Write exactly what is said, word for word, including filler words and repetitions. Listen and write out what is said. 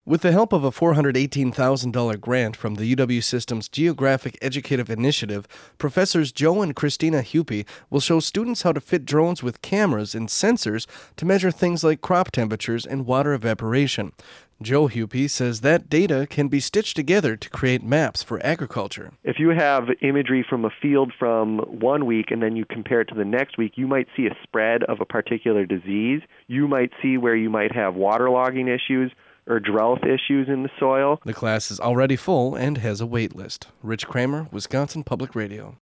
With the help of a four hundred eighteen thousand dollars grant from the U W System's Geographic Educative Initiative, Professors Joe and Christina Hupy will show students how to fit drones with cameras and sensors to measure things like crop temperatures and water evaporation. Joe Hupy says that data can be stitched together to create maps for agriculture. If you have imagery from a field from one week and then you compare it to the next week, you might see a spread of a particular disease. You might see where you might have waterlogging issues or drought issues in the soil. The class is already full and has a wait list. Rich Kramer, Wisconsin Public Radio.